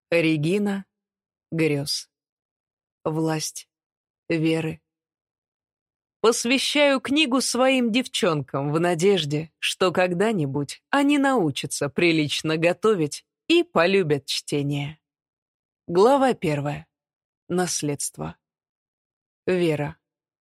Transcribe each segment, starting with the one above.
Регина грез. Власть Веры. Посвящаю книгу своим девчонкам в надежде, что когда-нибудь они научатся прилично готовить и полюбят чтение. Глава 1. Наследство. Вера.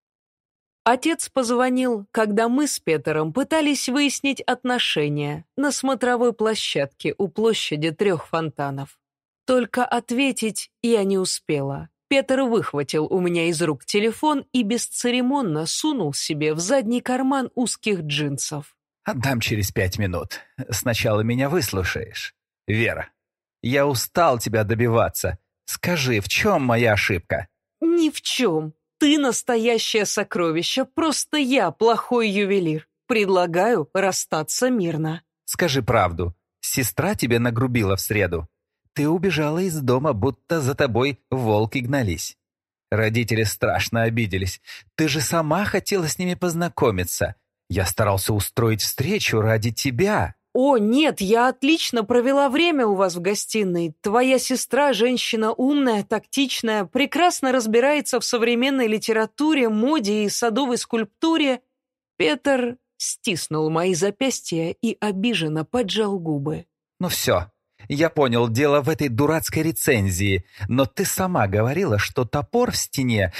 Отец позвонил, когда мы с Петером пытались выяснить отношения на смотровой площадке у площади 3 фонтанов. Только ответить я не успела. Петр выхватил у меня из рук телефон и бесцеремонно сунул себе в задний карман узких джинсов. «Отдам через 5 минут. Сначала меня выслушаешь. Вера, я устал тебя добиваться. Скажи, в чем моя ошибка?» «Ни в чем. Ты настоящее сокровище, просто я плохой ювелир. Предлагаю расстаться мирно». «Скажи правду. Сестра тебе нагрубила в среду. Ты убежала из дома, будто за тобой волки гнались. Родители страшно обиделись. Ты же сама хотела с ними познакомиться. Я старался устроить встречу ради тебя». «О, нет, я отлично провела время у вас в гостиной. Твоя сестра, женщина умная, тактичная, прекрасно разбирается в современной литературе, моде и садовой скульптуре». Петр стиснул мои запястья и обиженно поджал губы. «Ну все, я понял, дело в этой дурацкой рецензии, но ты сама говорила, что топор в стене,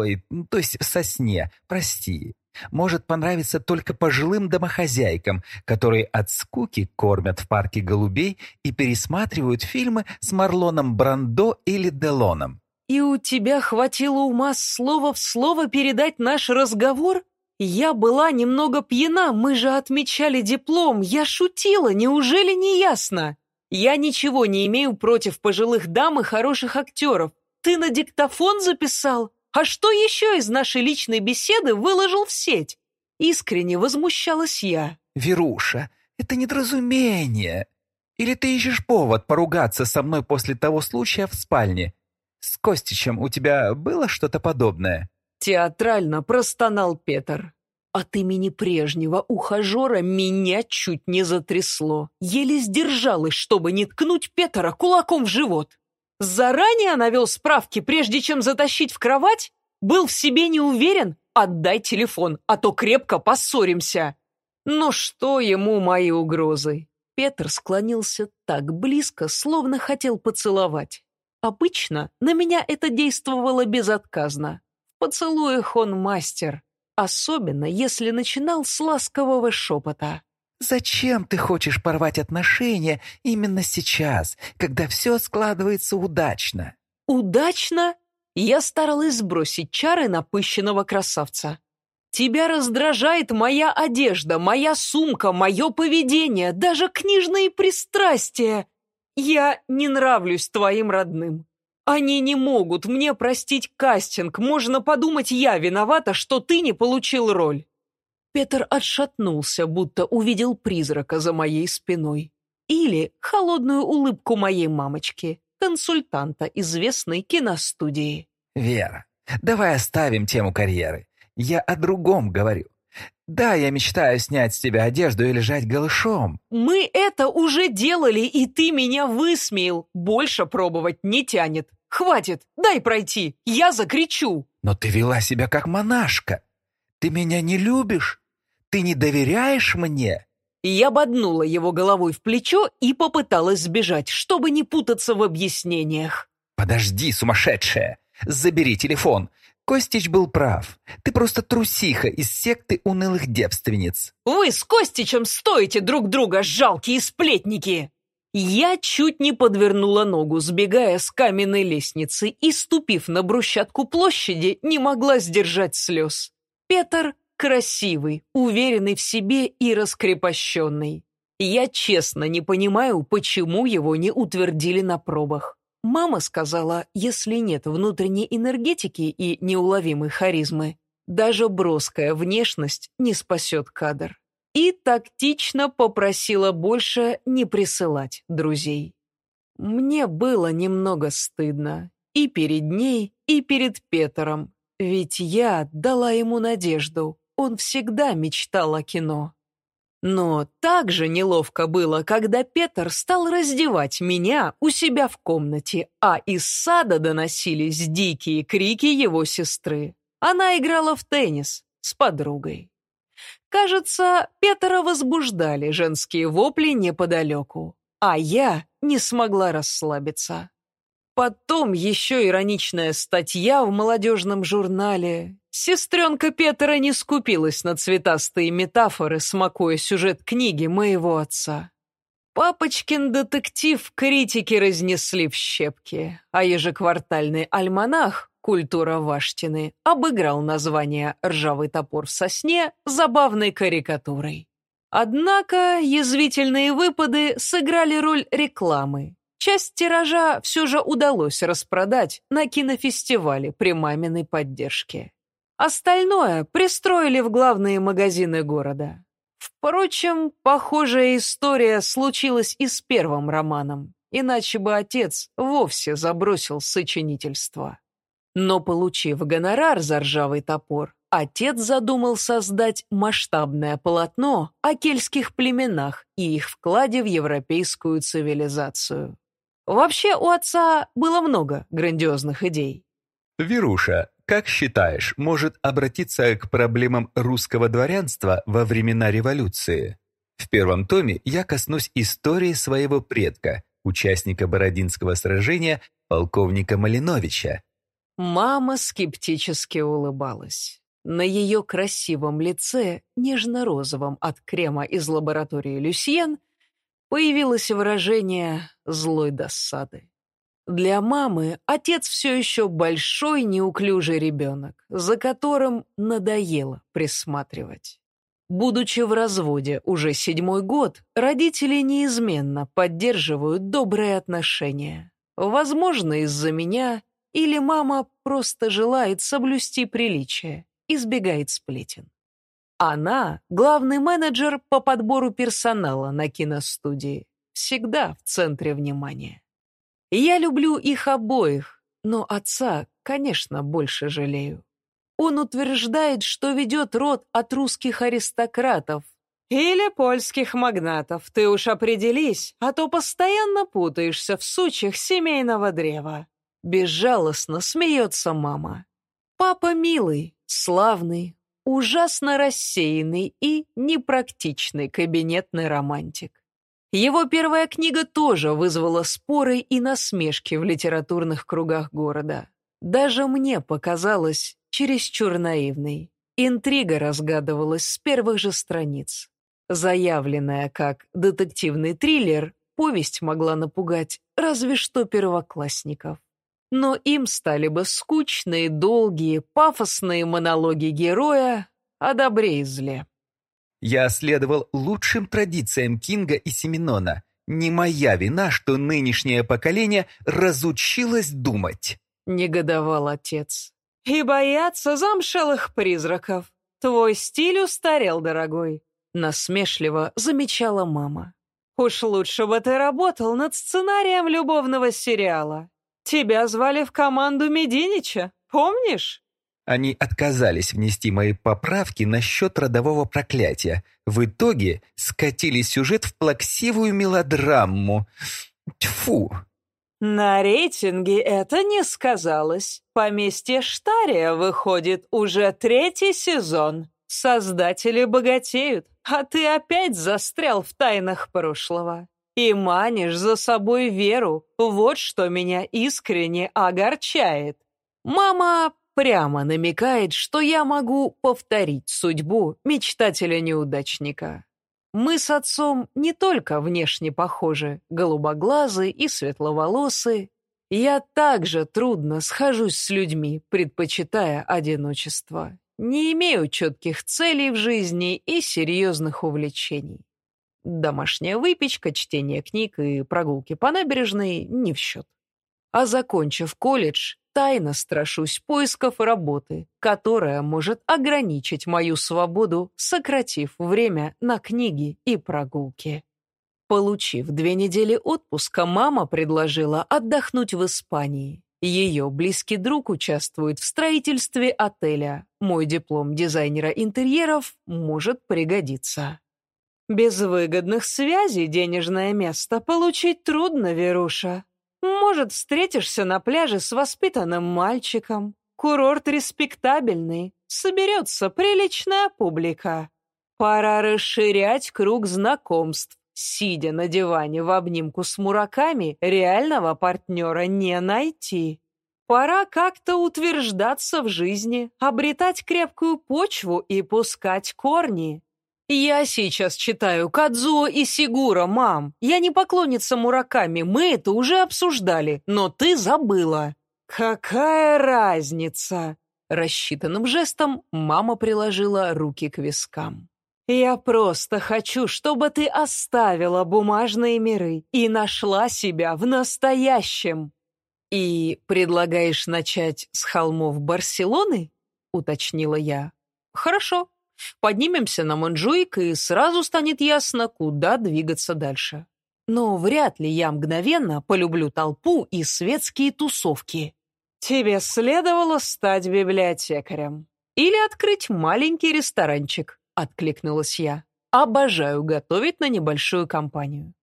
то есть в сосне, прости, может понравиться только пожилым домохозяйкам, которые от скуки кормят в парке голубей и пересматривают фильмы с Марлоном Брандо или Делоном». «И у тебя хватило ума слово в слово передать наш разговор? Я была немного пьяна, мы же отмечали диплом, я шутила, неужели не ясно? Я ничего не имею против пожилых дам и хороших актеров. Ты на диктофон записал? А что еще из нашей личной беседы выложил в сеть?» Искренне возмущалась я. «Веруша, это недоразумение. Или ты ищешь повод поругаться со мной после того случая в спальне? С Костичем у тебя было что-то подобное?» Театрально простонал Петр. От имени прежнего ухажера меня чуть не затрясло. Еле сдержалась, чтобы не ткнуть Петра кулаком в живот. Заранее навел справки, прежде чем затащить в кровать? Был в себе не уверен? Отдай телефон, а то крепко поссоримся. Но что ему мои угрозы? Петр склонился так близко, словно хотел поцеловать. Обычно на меня это действовало безотказно. В поцелуях он мастер, особенно если начинал с ласкового шепота. «Зачем ты хочешь порвать отношения именно сейчас, когда все складывается удачно?» «Удачно?» Я старалась сбросить чары напыщенного красавца. «Тебя раздражает моя одежда, моя сумка, мое поведение, даже книжные пристрастия. Я не нравлюсь твоим родным. Они не могут мне простить кастинг. Можно подумать, я виновата, что ты не получил роль». Петр отшатнулся, будто увидел призрака за моей спиной. Или холодную улыбку моей мамочки, консультанта известной киностудии. «Вера, давай оставим тему карьеры. Я о другом говорю. Да, я мечтаю снять с тебя одежду и лежать голышом». «Мы это уже делали, и ты меня высмеял. Больше пробовать не тянет. Хватит, дай пройти, я закричу». «Но ты вела себя как монашка. Ты меня не любишь? Ты не доверяешь мне?» Я боднула его головой в плечо и попыталась сбежать, чтобы не путаться в объяснениях. «Подожди, сумасшедшая! Забери телефон. Костич был прав. Ты просто трусиха из секты унылых девственниц». «Вы с Костичем стоите друг друга, жалкие сплетники!» Я чуть не подвернула ногу, сбегая с каменной лестницы, и, ступив на брусчатку площади, не могла сдержать слез. Петр красивый, уверенный в себе и раскрепощенный. Я честно не понимаю, почему его не утвердили на пробах. Мама сказала, если нет внутренней энергетики и неуловимой харизмы, даже броская внешность не спасет кадр. И тактично попросила больше не присылать друзей. Мне было немного стыдно и перед ней, и перед Петром, ведь я дала ему надежду, он всегда мечтал о кино. Но так же неловко было, когда Петр стал раздевать меня у себя в комнате, а из сада доносились дикие крики его сестры. Она играла в теннис с подругой. Кажется, Петра возбуждали женские вопли неподалеку, а я не смогла расслабиться. Потом еще ироничная статья в молодежном журнале. Сестренка Петра не скупилась на цветастые метафоры, смакуя сюжет книги моего отца. Папочкин детектив критики разнесли в щепки, а ежеквартальный альманах «Культура Ваштины» обыграл название «Ржавый топор в сосне» забавной карикатурой. Однако язвительные выпады сыграли роль рекламы. Часть тиража все же удалось распродать на кинофестивале при маминой поддержке. Остальное пристроили в главные магазины города. Впрочем, похожая история случилась и с первым романом, иначе бы отец вовсе забросил сочинительство. Но, получив гонорар за «Ржавый топор», отец задумал создать масштабное полотно о кельтских племенах и их вкладе в европейскую цивилизацию. Вообще, у отца было много грандиозных идей. Веруша, как считаешь, может обратиться к проблемам русского дворянства во времена революции? В первом томе я коснусь истории своего предка, участника Бородинского сражения, полковника Малиновича. Мама скептически улыбалась. На ее красивом лице, нежно-розовом от крема из лаборатории Люсьен, появилось выражение злой досады. Для мамы отец все еще большой неуклюжий ребенок, за которым надоело присматривать. Будучи в разводе уже 7-й год, родители неизменно поддерживают добрые отношения. Возможно, из-за меня, или мама просто желает соблюсти приличие, избегает сплетен. Она — главный менеджер по подбору персонала на киностудии, всегда в центре внимания. Я люблю их обоих, но отца, конечно, больше жалею. Он утверждает, что ведет род от русских аристократов или польских магнатов. Ты уж определись, а то постоянно путаешься в сучьях семейного древа. Безжалостно смеется мама. Папа милый, славный, ужасно рассеянный и непрактичный кабинетный романтик. Его первая книга тоже вызвала споры и насмешки в литературных кругах города. Даже мне показалось чересчур наивной. Интрига разгадывалась с первых же страниц. Заявленная как детективный триллер, повесть могла напугать разве что первоклассников. Но им стали бы скучные, долгие, пафосные монологи героя о добре и зле. Я следовал лучшим традициям Кинга и Симинона. Не моя вина, что нынешнее поколение разучилось думать. Негодовал отец. И бояться замшелых призраков. Твой стиль устарел, дорогой. Насмешливо замечала мама. Уж лучше бы ты работал над сценарием любовного сериала. Тебя звали в команду Мединича, помнишь? Они отказались внести мои поправки насчет родового проклятия. В итоге скатили сюжет в плаксивую мелодраму. Тьфу! На рейтинге это не сказалось. «Поместье Штария» выходит уже 3-й сезон. Создатели богатеют, а ты опять застрял в тайнах прошлого. И манишь за собой Веру. Вот что меня искренне огорчает. Мама прямо намекает, что я могу повторить судьбу мечтателя-неудачника. Мы с отцом не только внешне похожи, голубоглазы и светловолосы. Я также трудно схожусь с людьми, предпочитая одиночество. Не имею четких целей в жизни и серьезных увлечений. Домашняя выпечка, чтение книг и прогулки по набережной не в счет. А закончив колледж, тайно страшусь поисков работы, которая может ограничить мою свободу, сократив время на книги и прогулки. Получив 2 недели отпуска, мама предложила отдохнуть в Испании. Ее близкий друг участвует в строительстве отеля. Мой диплом дизайнера интерьеров может пригодиться. Без выгодных связей денежное место получить трудно, Веруша. Может, встретишься на пляже с воспитанным мальчиком. Курорт респектабельный, соберется приличная публика. Пора расширять круг знакомств. Сидя на диване в обнимку с мураками, реального партнера не найти. Пора как-то утверждаться в жизни, обретать крепкую почву и пускать корни. Я сейчас читаю Кадзуо Исигуро, мам. Я не поклонница Мураками, мы это уже обсуждали, но ты забыла. Какая разница? Рассчитанным жестом мама приложила руки к вискам. Я просто хочу, чтобы ты оставила бумажные миры и нашла себя в настоящем. И предлагаешь начать с холмов Барселоны? Уточнила я. Хорошо. Поднимемся на Монджуик, и сразу станет ясно, куда двигаться дальше. Но вряд ли я мгновенно полюблю толпу и светские тусовки. Тебе следовало стать библиотекарем. Или открыть маленький ресторанчик, откликнулась я. Обожаю готовить на небольшую компанию.